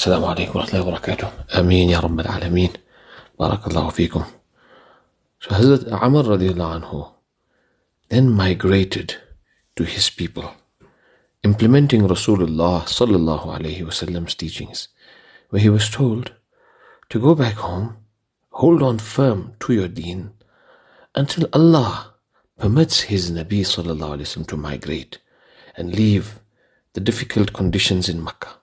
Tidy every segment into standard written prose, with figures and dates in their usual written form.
السلام عليكم ورحمة الله وبركاته. آمين يا رب العالمين. بارك الله فيكم. So Hazrat Amr radiallahu anhu then migrated to his people, implementing Rasulullah sallallahu alayhi wasallam's teachings, where he was told to go back home, hold on firm to your deen until Allah permits his Nabi sallallahu alayhi wasallam to migrate and leave the difficult conditions in Makkah.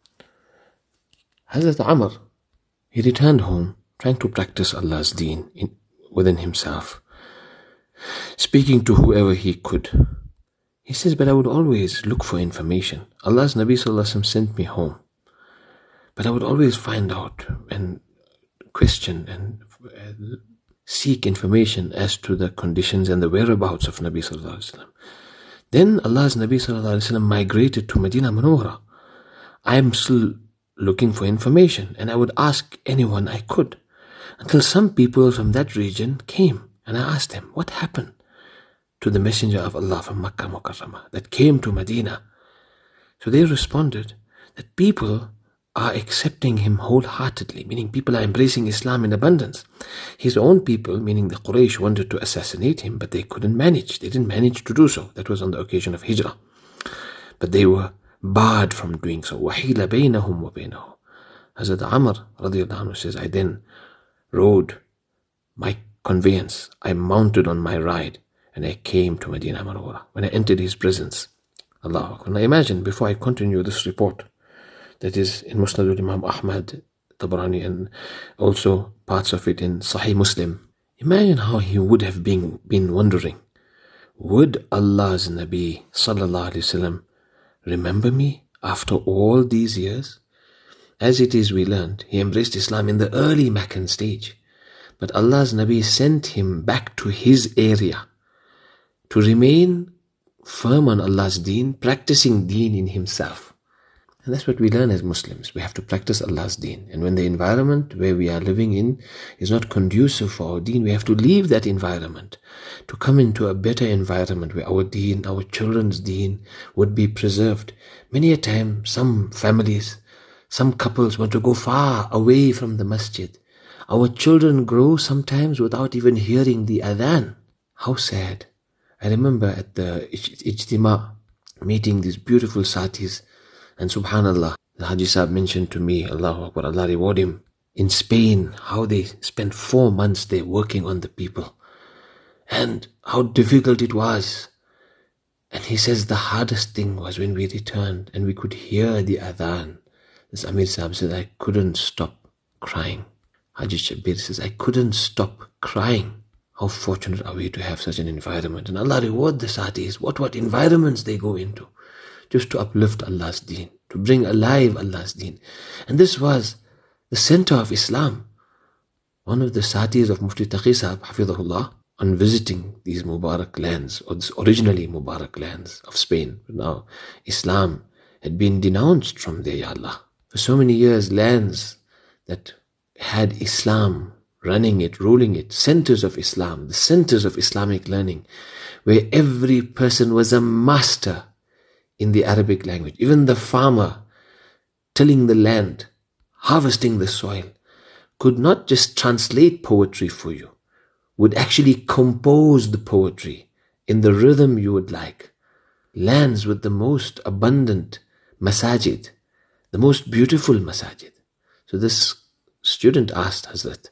Hazrat Amr, he returned home trying to practice Allah's deen within himself, speaking to whoever he could. He says, but I would always look for information. Allah's Nabi sallallahu alaihi wasallam sent me home, but I would always find out and question and seek information as to the conditions and the whereabouts of Nabi sallallahu alaihi wasallam. Then Allah's Nabi sallallahu alaihi wasallam migrated to Medina Munawwara. I am still looking for information, and I would ask anyone I could, until some people from that region came, and I asked them, what happened to the Messenger of Allah from Makkah Mukarramah that came to Medina? So they responded that people are accepting him wholeheartedly, meaning people are embracing Islam in abundance. His own people, meaning the Quraysh, wanted to assassinate him, but they couldn't manage. They didn't manage to do so. That was on the occasion of Hijrah. But they were barred from doing so. وَحِيلَ بَيْنَهُمْ وَبَيْنَهُ. Hazrat Amr radiallahu anhu says, I then rode my conveyance, I mounted on my ride, and I came to Medina Munawwara. When I entered his presence, Allahu Akbar. Now imagine, before I continue this report, that is in Musnad al-Imam Ahmad, Tabarani, and also parts of it in Sahih Muslim, imagine how he would have been wondering, would Allah's Nabi sallallahu alaihi wasallam remember me after all these years? As it is, we learned, he embraced Islam in the early Meccan stage. But Allah's Nabi sent him back to his area to remain firm on Allah's deen, practicing deen in himself. And that's what we learn as Muslims. We have to practice Allah's deen. And when the environment where we are living in is not conducive for our deen, we have to leave that environment to come into a better environment where our deen, our children's deen would be preserved. Many a time, some families, some couples want to go far away from the masjid. Our children grow sometimes without even hearing the adhan. How sad. I remember at the Ijtima meeting these beautiful satis, and subhanallah, the Haji Sahib mentioned to me, Allahu Akbar, Allah reward him, in Spain, how they spent 4 months there working on the people, and how difficult it was. And he says the hardest thing was when we returned and we could hear the adhan. This Amir Sahib says, I couldn't stop crying. Haji Shabir says, I couldn't stop crying. How fortunate are we to have such an environment. And Allah reward the Satis, what environments they go into, just to uplift Allah's deen, to bring alive Allah's deen. And this was the center of Islam. One of the Satis of Mufti Taqi Sahib, Hafidhahullah, on visiting these Mubarak lands, or this originally Mubarak lands of Spain. But now Islam had been denounced from there, Ya Allah. For so many years, lands that had Islam running it, ruling it, centers of Islam, the centers of Islamic learning, where every person was a master in the Arabic language. Even the farmer tilling the land, harvesting the soil, could not just translate poetry for you, would actually compose the poetry in the rhythm you would like. Lands with the most abundant masajid, the most beautiful masajid. So this student asked Hazrat,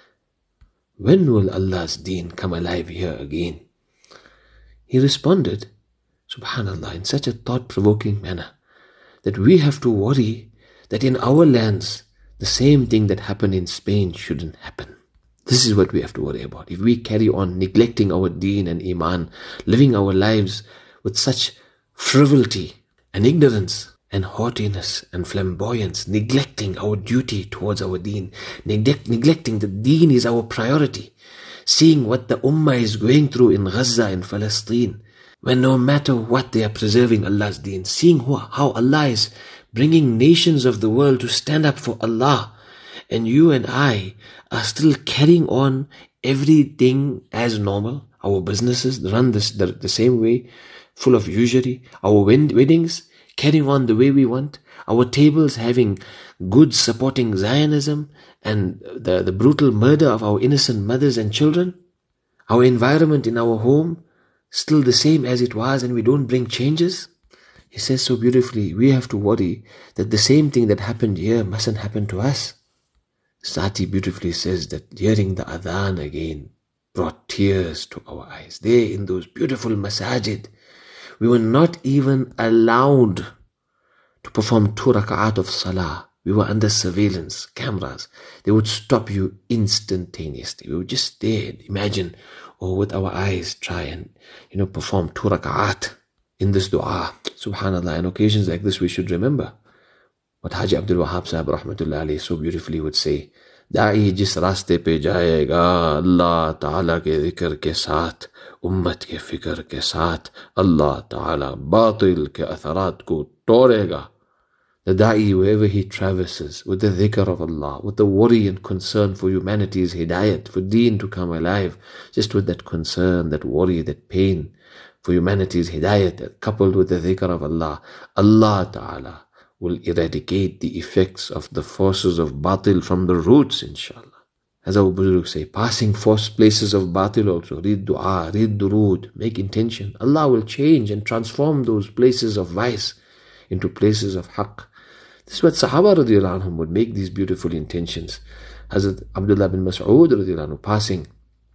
when will Allah's deen come alive here again? He responded, subhanallah, in such a thought-provoking manner, that we have to worry that in our lands, the same thing that happened in Spain shouldn't happen. This is what we have to worry about. If we carry on neglecting our deen and iman, living our lives with such frivolity and ignorance and haughtiness and flamboyance, neglecting our duty towards our deen, neglecting the deen is our priority, seeing what the ummah is going through in Gaza and Palestine, when no matter what they are preserving Allah's deen, seeing how Allah is bringing nations of the world to stand up for Allah, and you and I are still carrying on everything as normal. Our businesses run the same way, full of usury. Our weddings carrying on the way we want. Our tables having good supporting Zionism and the brutal murder of our innocent mothers and children. Our environment in our home still the same as it was, and we don't bring changes. He says so beautifully, we have to worry that the same thing that happened here mustn't happen to us. Sati beautifully says that hearing the adhan again brought tears to our eyes. There in those beautiful masajid, we were not even allowed to perform 2 rak'at of salah. We were under surveillance, cameras. They would stop you instantaneously. We would just stare, imagine, or with our eyes try and, perform 2 rak'at in this dua. Subhanallah, on occasions like this we should remember what Haji Abdul Wahab Sahib Rahmatullah Alayhi so beautifully would say. दाई जिस रास्ते पे जाएगा अल्लाह ताला के जिक्र के साथ, उम्मत के फिक्र के साथ, अल्लाह ताला बातिल के अथरात को तोड़ेगा. The da'i, wherever he traverses, with the dhikr of Allah, with the worry and concern for humanity's hidayat, for deen to come alive, just with that concern, that worry, that pain for humanity's hidayat, coupled with the dhikr of Allah, Allah ta'ala will eradicate the effects of the forces of batil from the roots, inshallah. As our Buzurg say, passing force places of batil also, read dua, read durood, make intention. Allah will change and transform those places of vice into places of haqq. This is what Sahaba radiallahu anhum would make these beautiful intentions. Hazrat Abdullah bin Mas'ud radiallahu anhu passing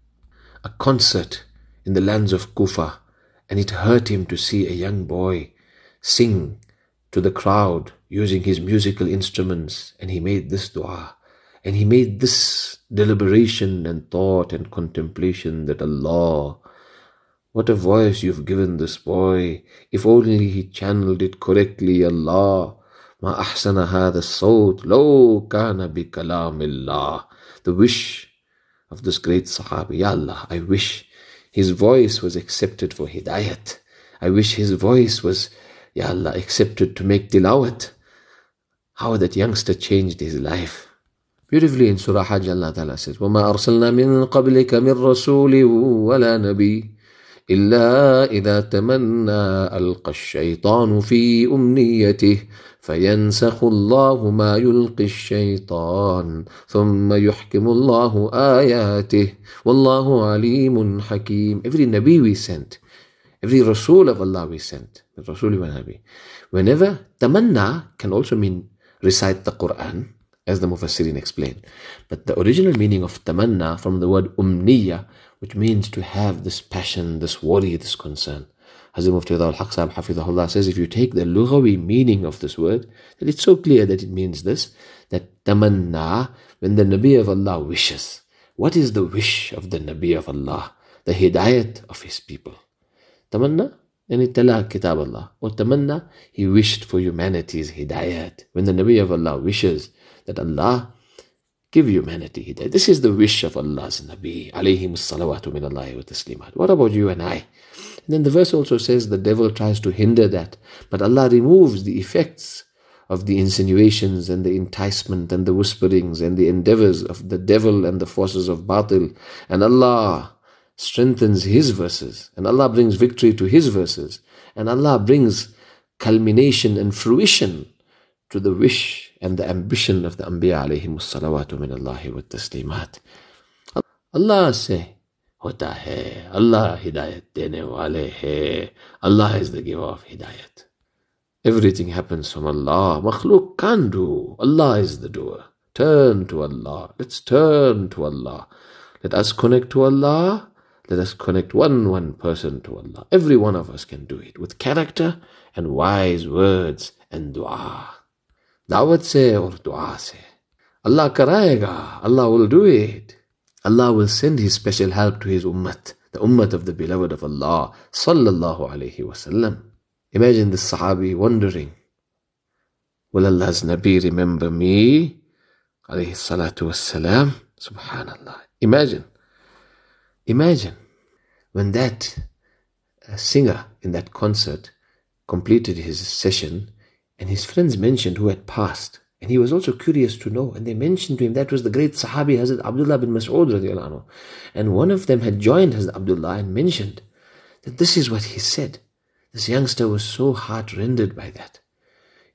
a concert in the lands of Kufa, and it hurt him to see a young boy sing to the crowd using his musical instruments, and he made this dua, and he made this deliberation and thought and contemplation that Allah, what a voice you've given this boy. If only he channeled it correctly, Allah. Ma ahsana hadha sawt law kana bi kalamillah. The wish of this great Sahabi, Ya Allah, I wish his voice was accepted for hidayat. I wish his voice was, Ya Allah, accepted to make tilawat. How that youngster changed his life. Beautifully in Surah Hajj, Allah Ta'ala says, وَمَا أَرْسَلْنَا مِن قَبْلِكَ مِن رَسُولٍ وَلَا نَبِيٍّ إِلَّا إِذَا تَمَنَّى أَلْقَى الشَّيْطَانُ فِي أُمْنِيَّتِهِ فَيَنْسَخُ اللَّهُ مَا يُلْقِي الشَّيْطَانُ ثُمَّ يُحْكِمُ اللَّهُ آيَاتِهِ وَاللَّهُ عَلِيمٌ حَكِيمٌ. Every Nabi we sent, every Rasul of Allah we sent, Rasul wa Nabi. Whenever tamanna can also mean recite the Quran, as the Mufassirin explain. But the original meaning of tamanna from the word umniya, which means to have this passion, this worry, this concern. Hazrat Mufti al-Haq Sahib Hafidhahullah says, if you take the lughawi meaning of this word, then it's so clear that it means this, that tamanna, when the Nabi of Allah wishes. What is the wish of the Nabi of Allah? The hidayat of his people. Tamanna, and it tala kitab Allah. Or tamanna, he wished for humanity's hidayat. When the Nabi of Allah wishes that Allah give humanity hidayat. This is the wish of Allah's Nabi, alayhim salawatu min Allahi wa taslimat. What about you and I? And then the verse also says the devil tries to hinder that, but Allah removes the effects of the insinuations and the enticement and the whisperings and the endeavors of the devil and the forces of batil. And Allah strengthens His verses, and Allah brings victory to His verses, and Allah brings culmination and fruition to the wish and the ambition of the Anbiya alayhim salawatu min Allahi wa taslimat. Allah say, hota hai, Allah hidayat dene wale hai, Allah is the giver of hidayat. Everything happens from Allah. Makhluk can't do. Allah is the doer. Turn to Allah. Let's turn to Allah. Let us connect to Allah. Let us connect one person to Allah. Every one of us can do it with character and wise words and dua. Dawat se or dua se. Allah karayega. Allah will do it. Allah will send His special help to His ummat, the ummat of the beloved of Allah, sallallahu alayhi wasallam. Imagine this Sahabi wondering, will Allah's Nabi remember me? Alayhi salatu wassalam. Subhanallah. Imagine when that singer in that concert completed his session, and his friends mentioned who had passed, and he was also curious to know, and they mentioned to him that was the great Sahabi Hazrat Abdullah bin Mas'ud radiallahu anhu. And one of them had joined Hazrat Abdullah and mentioned that this is what he said. This youngster was so heart-rendered by that.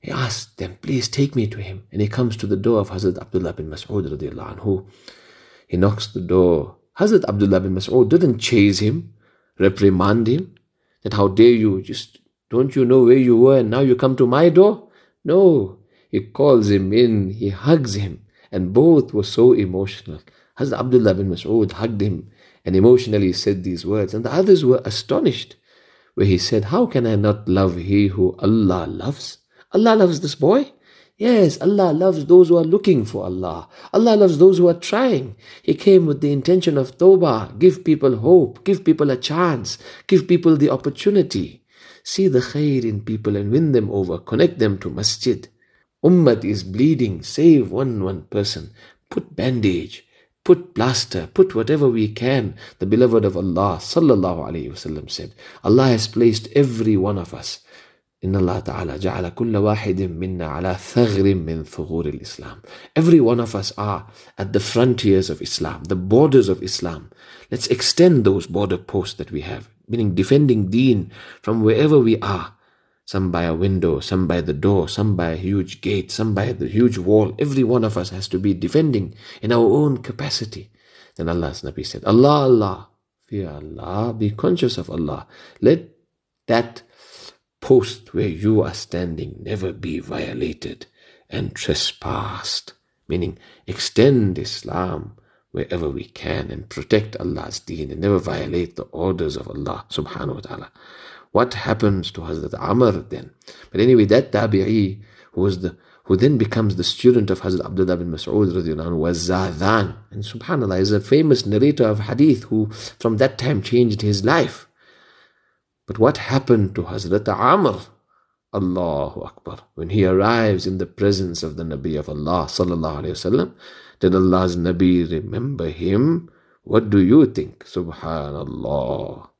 He asked them, please take me to him. And he comes to the door of Hazrat Abdullah bin Mas'ud radiallahu anhu. He knocks the door. Hazrat Abdullah bin Mas'ud didn't chase him, reprimand him, that how dare you, just don't you know where you were and now you come to my door? No, he calls him in, he hugs him, and both were so emotional. Hazrat Abdullah bin Mas'ud hugged him and emotionally said these words, and the others were astonished, where he said, how can I not love he who Allah loves? Allah loves this boy? Yes, Allah loves those who are looking for Allah. Allah loves those who are trying. He came with the intention of tawbah, give people hope, give people a chance, give people the opportunity. See the khair in people and win them over, connect them to masjid. Ummat is bleeding, save one person. Put bandage, put plaster, put whatever we can. The beloved of Allah sallallahu alayhi wasallam said, Allah has placed every one of us. Inna Allah ta'ala ja'ala kulla wahidin minna ala thagrin min thughur al-Islam. Every one of us are at the frontiers of Islam, the borders of Islam. Let's extend those border posts that we have, meaning defending deen from wherever we are. Some by a window, some by the door, some by a huge gate, some by the huge wall. Every one of us has to be defending in our own capacity. Then Allah's Nabi said, Allah, Allah, fear Allah, be conscious of Allah. Let that post where you are standing never be violated and trespassed. Meaning, extend Islam wherever we can and protect Allah's deen and never violate the orders of Allah subhanahu wa ta'ala. What happens to Hazrat Amr then? But anyway, that tabi'i who then becomes the student of Hazrat Abdullah bin Mas'ud radiallahu anhu was Zadhan. And subhanAllah is a famous narrator of hadith who from that time changed his life. But what happened to Hazrat Amr? Allahu Akbar. When he arrives in the presence of the Nabi of Allah sallallahu alayhi wasallam, did Allah's Nabi remember him? What do you think? Subhanallah.